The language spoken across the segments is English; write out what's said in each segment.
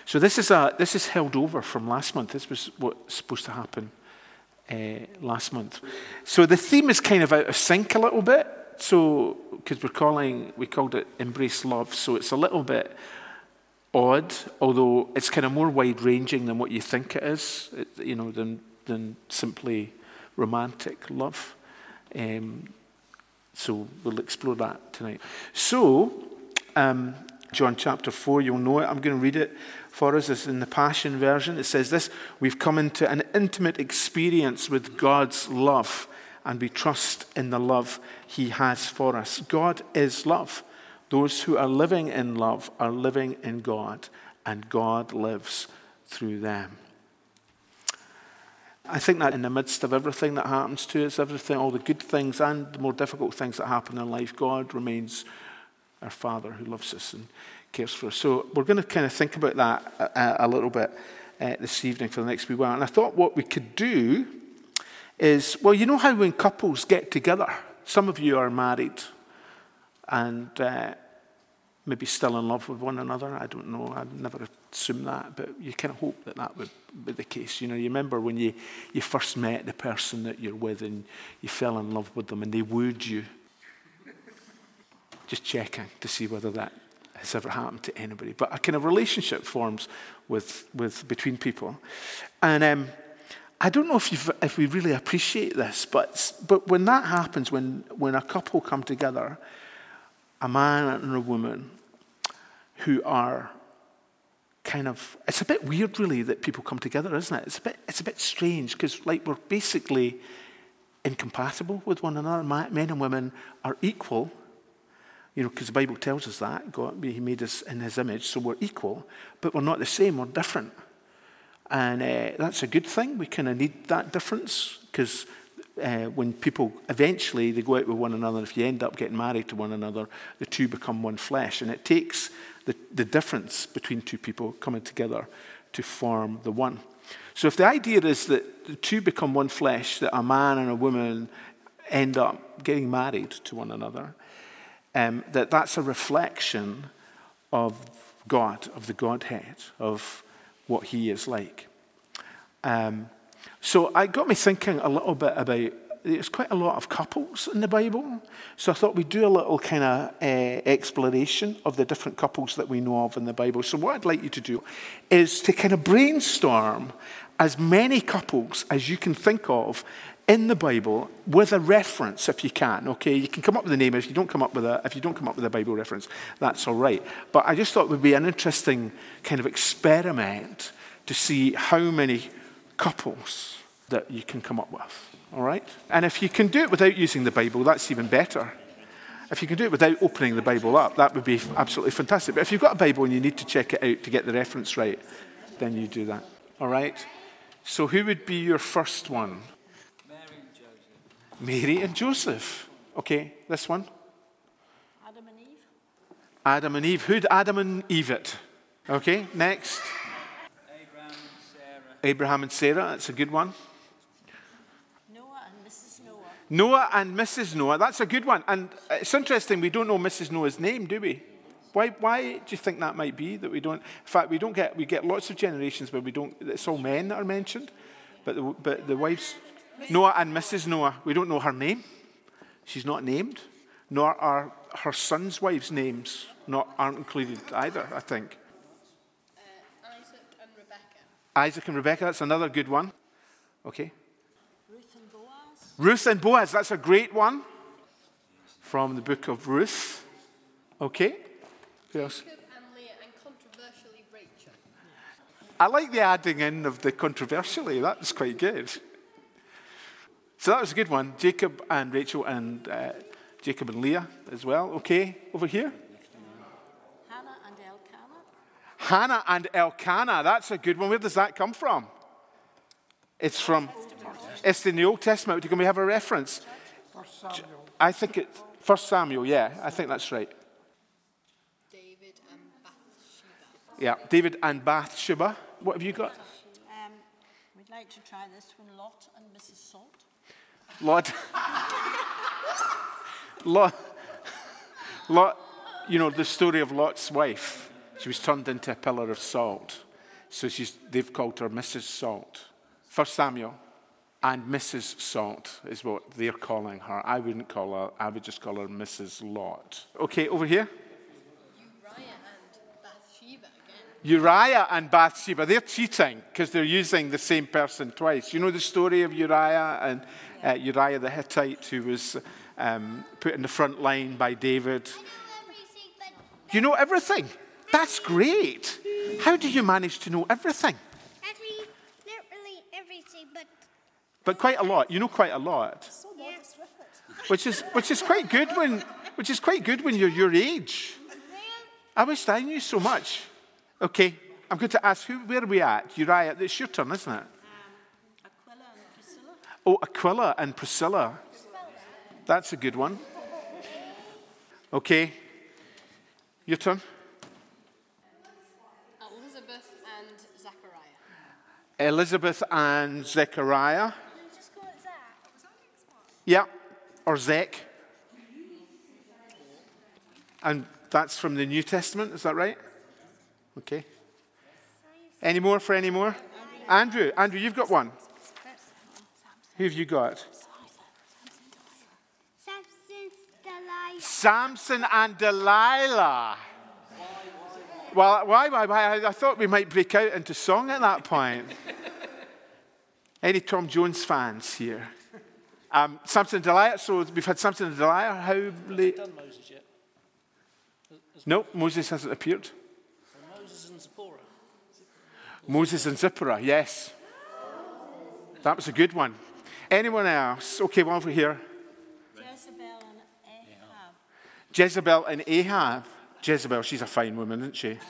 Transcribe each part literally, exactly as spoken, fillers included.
So this is a this is held over from last month. This was what's supposed to happen uh, last month. So the theme is kind of out of sync a little bit. So because we're calling we called it Embrace Love. So it's a little bit odd, although it's kind of more wide ranging than what you think it is. It, you know, than than simply romantic love. Um, so we'll explore that tonight. So. Um, John chapter four, you'll know it. I'm going to read it for us. It's in the Passion Version. It says this: we've come into an intimate experience with God's love, and we trust in the love he has for us. God is love. Those who are living in love are living in God, and God lives through them. I think that in the midst of everything that happens to us, everything, all the good things and the more difficult things that happen in life, God remains our Father who loves us and cares for us. So we're going to kind of think about that a, a little bit uh, this evening for the next wee while. And I thought what we could do is, well, you know how when couples get together, some of you are married and uh, maybe still in love with one another. I don't know. I'd never assume that, but you kind of hope that that would be the case. You know, you remember when you, you first met the person that you're with and you fell in love with them and they wooed you. Just checking to see whether that has ever happened to anybody. But a kind of relationship forms with with between people. And um, I don't know if you if we really appreciate this, but but when that happens, when when a couple come together, a man and a woman who are kind of, it's a bit weird really that people come together, isn't it? It's a bit it's a bit strange because like we're basically incompatible with one another. Men and women are equal. You know, because the Bible tells us that. God, he made us in his image, so we're equal, but we're not the same, we're different. And uh, that's a good thing. We kind of need that difference, because uh, when people, eventually, they go out with one another, if you end up getting married to one another, the two become one flesh. And it takes the, the difference between two people coming together to form the one. So if the idea is that the two become one flesh, that a man and a woman end up getting married to one another, Um, that that's a reflection of God, of the Godhead, of what he is like. Um, so it got me thinking a little bit about, there's quite a lot of couples in the Bible, so I thought we'd do a little kind of uh, exploration of the different couples that we know of in the Bible. So what I'd like you to do is to kind of brainstorm as many couples as you can think of in the Bible with a reference, if you can. Okay, you can come up with a name. If you don't come up with a, if you don't come up with a Bible reference, that's all right. But I just thought it would be an interesting kind of experiment to see how many couples that you can come up with. All right, and if you can do it without using the Bible, that's even better. If you can do it without opening the Bible up, that would be absolutely fantastic. But if you've got a Bible and you need to check it out to get the reference right, then you do that. All right. So who would be your first one? Mary and Joseph. Okay, this one. Adam and Eve. Adam and Eve. Who'd Adam and Eve it? Okay, next. Abraham and Sarah. Abraham and Sarah, that's a good one. Noah and Missus Noah. Noah and Missus Noah, that's a good one. And it's interesting, we don't know Missus Noah's name, do we? Why Why do you think that might be, that we don't? In fact, we don't get, we get lots of generations where we don't, it's all men that are mentioned, but the, but the wives... Noah and Missus Noah, we don't know her name. She's not named. Nor are her sons' wives' names not aren't included either, I think. Uh, Isaac and Rebecca. Isaac and Rebecca, that's another good one. Okay. Ruth and Boaz. Ruth and Boaz, that's a great one. From the book of Ruth. Okay. Who else? Jacob and Leah, and controversially Rachel. I like the adding in of the controversially. That's quite good. So that was a good one. Jacob and Rachel and uh, Jacob and Leah as well. Okay, over here. Hannah and Elkanah. Hannah and Elkanah. That's a good one. Where does that come from? It's from, it's in the Old Testament. Can we have a reference? First Samuel. I think it's First Samuel, yeah. I think that's right. David and Bathsheba. Yeah, David and Bathsheba. What have you got? Um, we'd like to try this one, Lot and Missus Salt. Lot, Lot, Lot, you know, the story of Lot's wife. She was turned into a pillar of salt. So she's, they've called her Missus Salt. First Samuel and Missus Salt is what they're calling her. I wouldn't call her, I would just call her Missus Lot. Okay, over here. Uriah and Bathsheba again. Uriah and Bathsheba, they're cheating because they're using the same person twice. You know the story of Uriah and uh, Uriah the Hittite, who was um, put in the front line by David. You know everything. That's great. How do you manage to know everything? Actually, not really everything, but But quite a lot. You know quite a lot. yeah. Which is which is quite good when which is quite good when you're your age. I wish I knew so much. Okay, I'm going to ask who. Where are we at? Uriah. It's your turn, isn't it? Um, Aquila and Priscilla. Oh, Aquila and Priscilla. That's a good one. Okay, your turn. Elizabeth and Zechariah. Elizabeth and Zechariah. Just call it Zach. Yeah, or Zech. And that's from the New Testament, is that right? Okay. Any more for any more? Andrew, Andrew, you've got one. Who have you got? Samson, Delilah. Samson and Delilah. Well, why, why, why? I thought we might break out into song at that point. Any Tom Jones fans here? Um, Samson and Delilah. So we've had Samson and Delilah. How late? Done Moses yet? No, Moses hasn't appeared. So Moses and Zipporah. Moses and Zipporah, yes. That was a good one. Anyone else? Okay, well, over here. Jezebel and Ahab. Jezebel and Ahab. Jezebel, she's a fine woman, isn't she?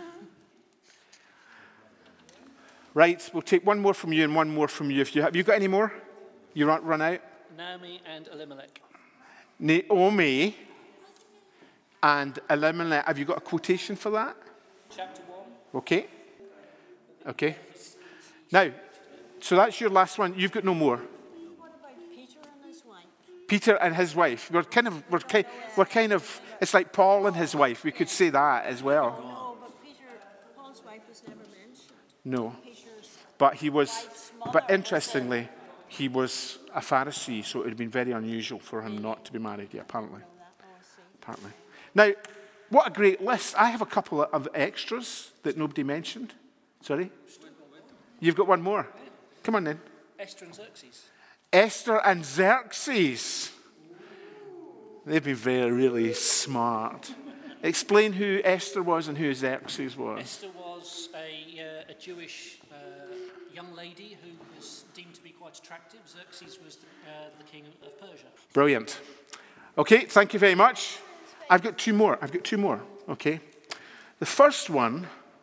Right, we'll take one more from you and one more from you. If you have you got any more? You run, run out? Naomi and Elimelech. Naomi and Elimelech. Have you got a quotation for that? Chapter one. Okay. Okay. Now, so that's your last one. You've got no more. What about Peter and his wife? Peter and his wife. We're kind of, we're kind, we're kind of, it's like Paul and his wife. We could say that as well. No, but Peter, Paul's wife was never mentioned. No. Peter's But he was, wife's mother but was interestingly, he was a Pharisee, so it would have been very unusual for him not to be married, yeah, apparently. in that. Oh, I see. Apparently. Now, what a great list. I have a couple of extras that nobody mentioned. Sorry? You've got one more. Come on then. Esther and Xerxes. Esther and Xerxes. They've been very, really smart. Explain who Esther was and who Xerxes was. Esther was a, uh, a Jewish uh, young lady who was deemed to be quite attractive. Xerxes was the, uh, the king of Persia. Brilliant. Okay, thank you very much. I've got two more. I've got two more. Okay. The first one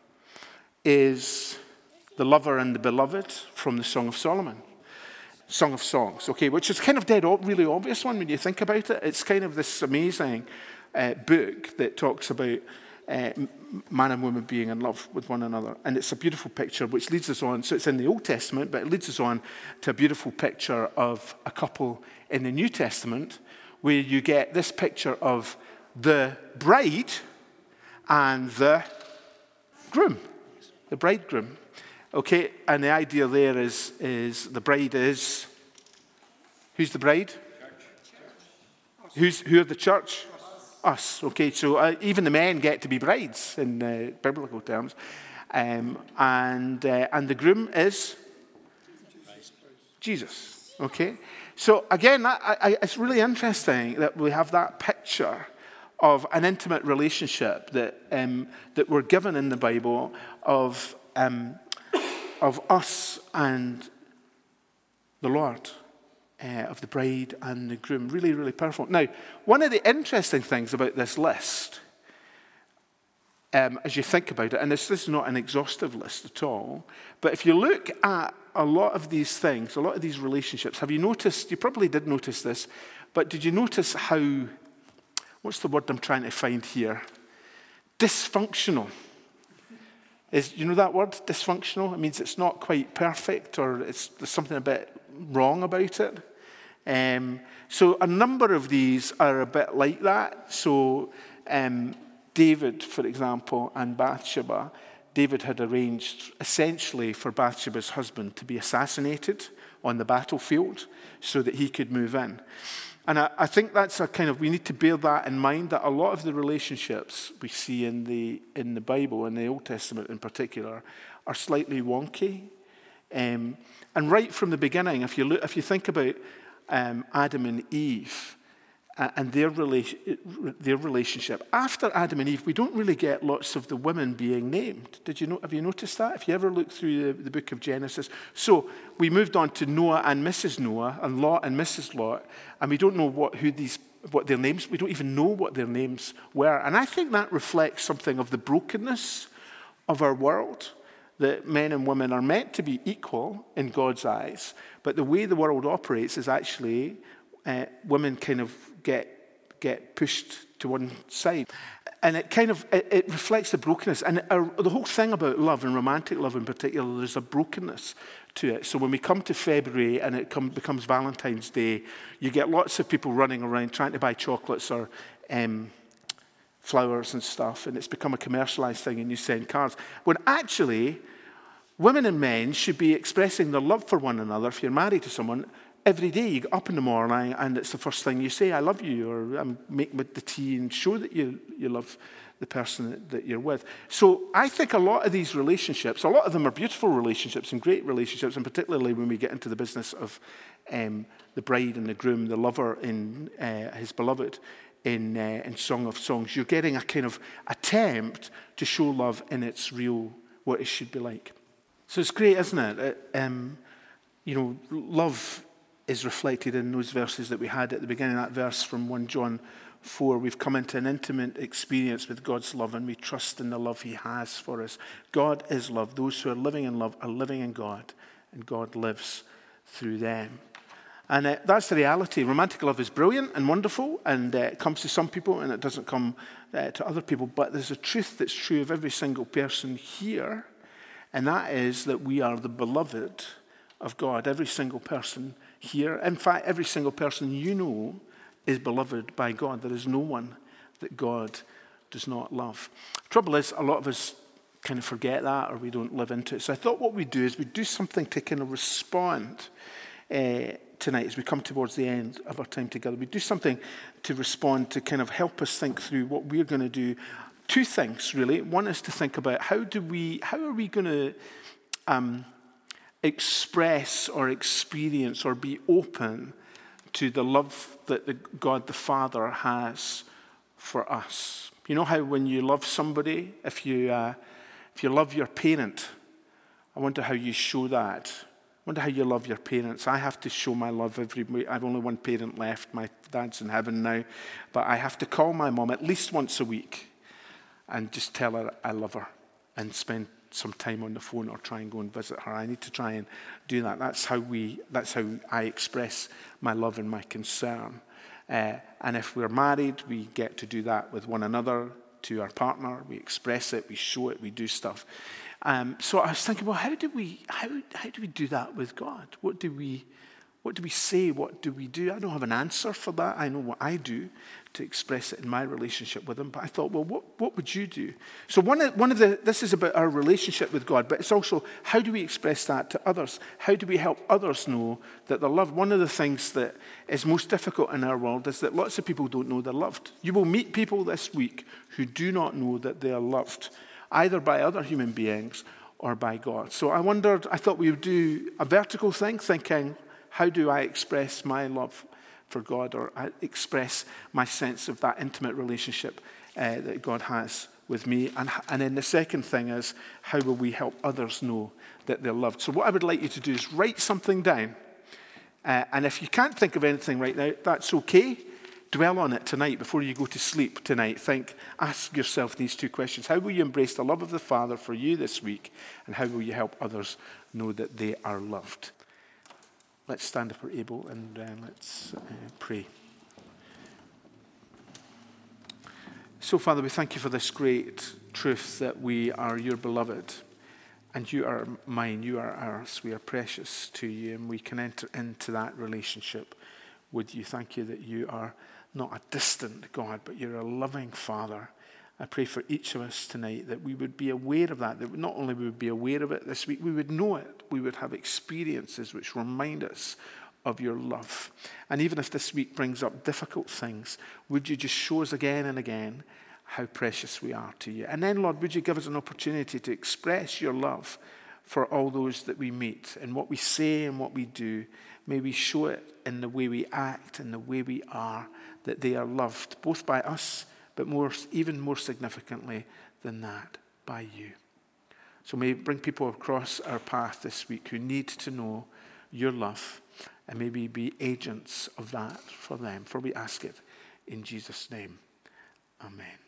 is the lover and the beloved from the Song of Solomon. Song of Songs, okay, which is kind of dead, really obvious one when you think about it. It's kind of this amazing uh, book that talks about uh, man and woman being in love with one another. And it's a beautiful picture which leads us on. So it's in the Old Testament, but it leads us on to a beautiful picture of a couple in the New Testament where you get this picture of the bride and the groom, the bridegroom. Okay, and the idea there is, is the bride is, who's the bride? Who's, who are the church? Us. Okay, so uh, even the men get to be brides in uh, biblical terms. Um, and, uh, and the groom is? Jesus. Okay, so again, that, I, it's really interesting that we have that picture of an intimate relationship that, um, that we're given in the Bible of... Um, of us and the Lord, uh, of the bride and the groom. Really, really powerful. Now, one of the interesting things about this list, um, as you think about it, and this, this is not an exhaustive list at all, but if you look at a lot of these things, a lot of these relationships, have you noticed, you probably did notice this, but did you notice how, what's the word I'm trying to find here? Dysfunctional. Is, you know that word, dysfunctional? It means it's not quite perfect or it's, there's something a bit wrong about it. Um, so a number of these are a bit like that. So um, David, for example, and Bathsheba, David had arranged essentially for Bathsheba's husband to be assassinated on the battlefield so that he could move in. And I, I think that's a kind of, we need to bear that in mind, that a lot of the relationships we see in the in the Bible, in the Old Testament in particular, are slightly wonky. Um, and right from the beginning, if you look, if you think about um, Adam and Eve uh, and their relation, their relationship, after Adam and Eve, we don't really get lots of the women being named. Did you know? Have you noticed that? If you ever look through the, the book of Genesis, so we moved on to Noah and Missus Noah, and Lot and Missus Lot, and we don't know what who these what their names. We don't even know what their names were, and I think that reflects something of the brokenness of our world. That men and women are meant to be equal in God's eyes, but the way the world operates is actually uh, women kind of get get pushed to one side, and it kind of it, it reflects the brokenness. And our, the whole thing about love, and romantic love in particular, there's a brokenness to it. So when we come to February and it come, becomes Valentine's Day, you get lots of people running around trying to buy chocolates or um, flowers and stuff, and it's become a commercialized thing, and you send cards. When actually, women and men should be expressing their love for one another. If you're married to someone, every day you get up in the morning and it's the first thing you say, I love you, or um, make the tea and show that you, you love the person that, that you're with. So I think a lot of these relationships, a lot of them are beautiful relationships and great relationships, and particularly when we get into the business of um, the bride and the groom, the lover in uh, his beloved, In, uh, in Song of Songs, you're getting a kind of attempt to show love in its real, what it should be like. So it's great, isn't it? Uh, um, you know, love is reflected in those verses that we had at the beginning, that verse from First John four. We've come into an intimate experience with God's love, and we trust in the love he has for us. God is love. Those who are living in love are living in God, and God lives through them. And uh, that's the reality. Romantic love is brilliant and wonderful, and uh, it comes to some people and it doesn't come uh, to other people. But there's a truth that's true of every single person here, and that is that we are the beloved of God. Every single person here, in fact, every single person you know is beloved by God. There is no one that God does not love. The trouble is, a lot of us kind of forget that, or we don't live into it. So I thought what we'd do is we'd do something to kind of respond uh, tonight as we come towards the end of our time together. We do something to respond, to kind of help us think through what we're going to do. Two things, really. One is to think about how do we, how are we going to um, express or experience or be open to the love that the God the Father has for us. You know how when you love somebody, if you uh, if you love your parent, I wonder how you show that. I wonder how you love your parents. I have to show my love every week. I have only one parent left. My dad's in heaven now. But I have to call my mom at least once a week and just tell her I love her and spend some time on the phone or try and go and visit her. I need to try and do that. That's how we. That's how I express my love and my concern. Uh, and if we're married, we get to do that with one another, to our partner. We express it, we show it, we do stuff. Um, so I was thinking, well, how do we how how do we do that with God? What do we what do we say? What do we do? I don't have an answer for that. I know what I do to express it in my relationship with him. But I thought, well, what, what would you do? So one of, one of the, this is about our relationship with God, but it's also how do we express that to others? How do we help others know that they're loved? One of the things that is most difficult in our world is that lots of people don't know they're loved. You will meet people this week who do not know that they are loved, either by other human beings or by God. So I wondered, I thought we would do a vertical thing, thinking, how do I express my love for God, or I express my sense of that intimate relationship uh, that God has with me? And, and then the second thing is, how will we help others know that they're loved? So what I would like you to do is write something down. Uh, and if you can't think of anything right now, that's okay. Dwell on it tonight before you go to sleep tonight. Think, ask yourself these two questions. How will you embrace the love of the Father for you this week? And how will you help others know that they are loved? Let's stand if we're able, and uh, let's uh, pray. So, Father, we thank you for this great truth that we are your beloved, and you are mine, you are ours. We are precious to you, and we can enter into that relationship with you. Thank you that you are not a distant God, but you're a loving Father, I pray for each of us tonight that we would be aware of that, that not only we would be aware of it this week, we would know it. We would have experiences which remind us of your love. And even if this week brings up difficult things, would you just show us again and again how precious we are to you? And then, Lord, would you give us an opportunity to express your love for all those that we meet, and what we say and what we do. May we show it in the way we act and the way we are, that they are loved, both by us, but more, even more significantly than that, by you. So may bring people across our path this week who need to know your love, and may we be agents of that for them. For we ask it in Jesus' name. Amen.